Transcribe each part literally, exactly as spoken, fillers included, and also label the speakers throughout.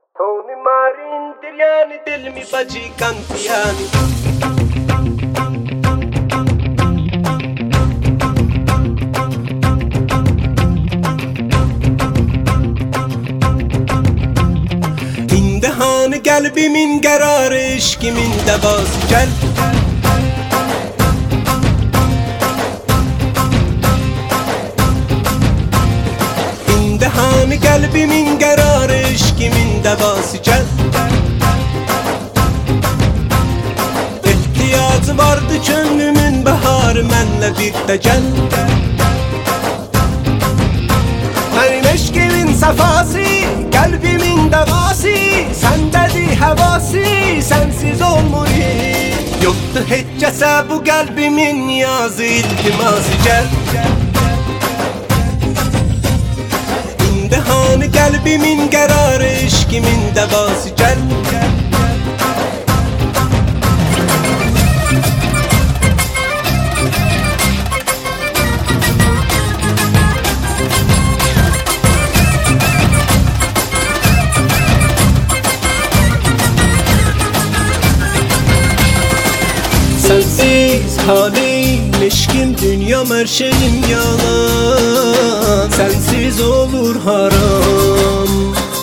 Speaker 1: تو مارین دریانی دل می بچی کانتیانی İmtihanı kalbimin kararı eşkimin devası gel İmtihanı kalbimin kararı eşkimin devası gel İhtiyacı vardı gönlümün baharı mənlə bir de gel Benim eşkimin safası kalbimin devası Sendədir havası sensiz olmur Yoktu heccəsə bu kalbimin niyazı iltiması gel İmtihanı kalbimin kararı eşkimin devası gel Sensiz halim, eşkim, dünyam, her şeyim yalan Sensiz olur haram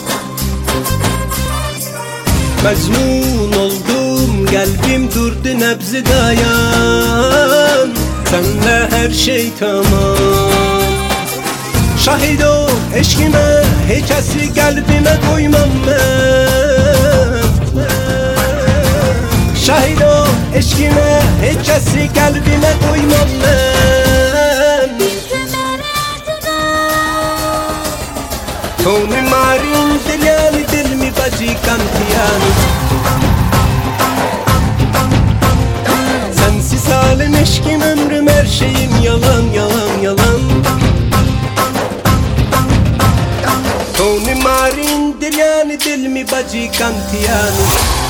Speaker 1: Mecnun oldum, kalbim durdu, nebzi dayan Senle her şey tamam Şahid ol eşkime, heykesi kalbime koymam ben Şahid ol eşkime, heykesi kalbime koymam ben Toni marin dilyani dil mi bacı kantiyani Sensiz halim eşkim ömrüm her şeyim yalan yalan yalan Toni marin dilyani dil mi bacı kantiyani